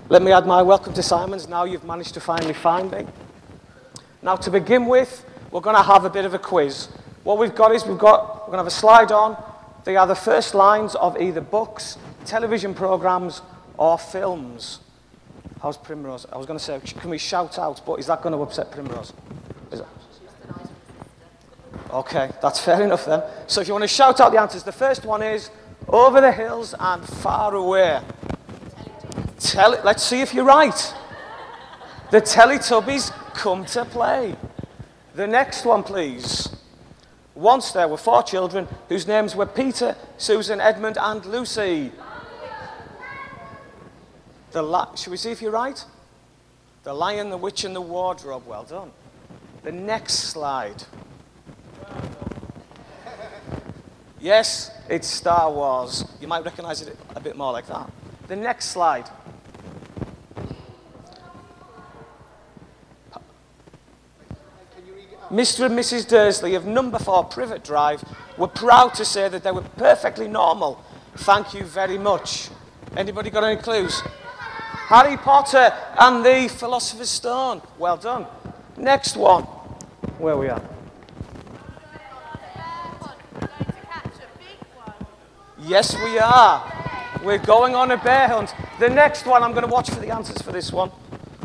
Let me add my welcome to Simon's. Now you've managed to finally find me. Now, to begin with, we're going to have a bit of a quiz. What we've got is we're going to have a slide on. They are the first lines of either books, television programs, or films. How's Primrose? I was going to say, can we shout out? But is that going to upset Primrose? Is it? Okay, that's fair enough then. So if you want to shout out the answers, the first one is Over the Hills and Far Away. Let's see if you're right. The Teletubbies come to play. The next one, please. Once there were 4 children whose names were Peter, Susan, Edmund, and Lucy. Should we see if you're right? The Lion, the Witch, and the Wardrobe. Well done. The next slide. Yes, it's Star Wars. You might recognize it a bit more like that. The next slide. Mr. and Mrs. Dursley of number 4 Privet Drive were proud to say that they were perfectly normal. Thank you very much. Anybody got any clues? Harry Potter and the Philosopher's Stone. Well done. Next one. Where are we at? Yes, we are. We're going on a bear hunt. The next one, I'm going to watch for the answers for this one.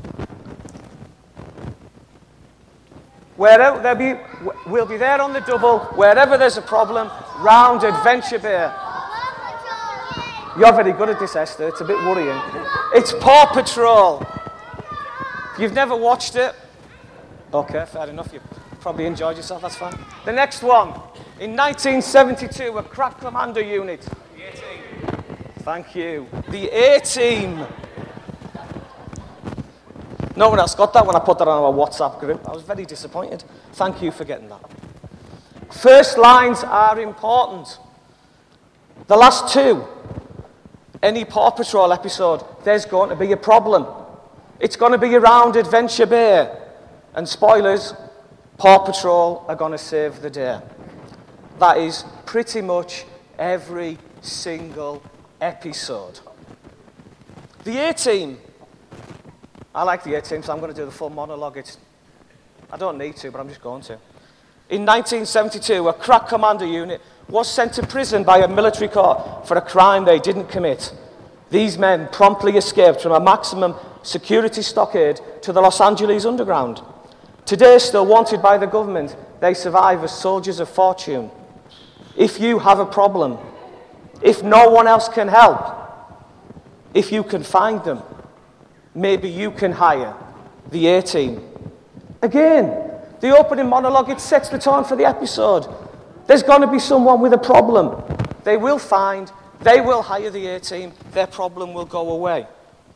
We'll be there on the double, wherever there's a problem, round Adventure Bear. You're very good at this, Esther. It's a bit worrying. It's Paw Patrol. If you've never watched it, okay, fair enough. You've probably enjoyed yourself, that's fine. The next one. In 1972, a crack commando unit. The A-Team. Thank you. The A-Team. No one else got that when I put that on our WhatsApp group. I was very disappointed. Thank you for getting that. First lines are important. The last 2. Any Paw Patrol episode, there's going to be a problem. It's going to be around Adventure Bear. And spoilers, Paw Patrol are going to save the day. That is pretty much every single episode. The A-Team. I like the A-Team, so I'm going to do the full monologue. I don't need to, but I'm just going to. In 1972, a crack commando unit was sent to prison by a military court for a crime they didn't commit. These men promptly escaped from a maximum security stockade to the Los Angeles underground. Today, still wanted by the government, they survive as soldiers of fortune. If you have a problem, if no one else can help, if you can find them, maybe you can hire the A-Team. Again, the opening monologue, it sets the tone for the episode. There's going to be someone with a problem. They will hire the A-Team, their problem will go away.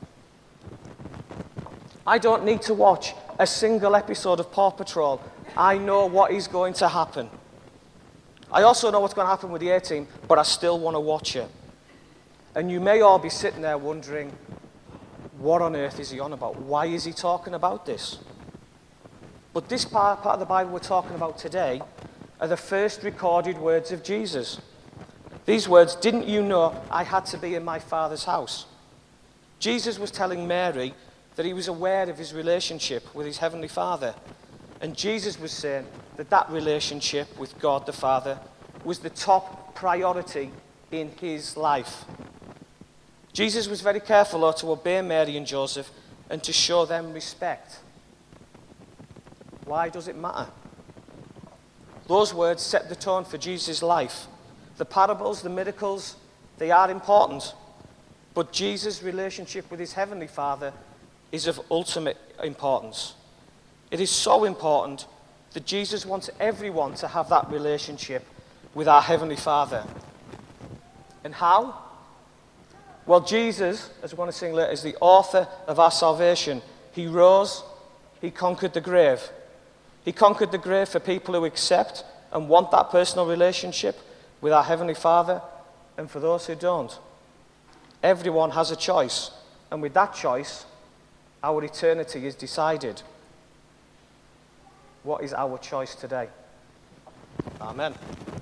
I don't need to watch a single episode of Paw Patrol. I know what is going to happen. I also know what's going to happen with the A-Team, but I still want to watch it. And you may all be sitting there wondering, what on earth is he on about? Why is he talking about this? But this part of the Bible we're talking about today are the first recorded words of Jesus. These words, didn't you know I had to be in my Father's house? Jesus was telling Mary that he was aware of his relationship with his Heavenly Father. And Jesus was saying that that relationship with God the Father was the top priority in his life. Jesus was very careful, though, to obey Mary and Joseph and to show them respect. Why does it matter? Those words set the tone for Jesus' life. The parables, the miracles, they are important. But Jesus' relationship with his Heavenly Father is of ultimate importance. It is so important that Jesus wants everyone to have that relationship with our Heavenly Father. And how? Well, Jesus, as we're going to sing later, is the author of our salvation. He rose, he conquered the grave. He conquered the grave for people who accept and want that personal relationship with our Heavenly Father, and for those who don't. Everyone has a choice, and with that choice, our eternity is decided. What is our choice today? Amen.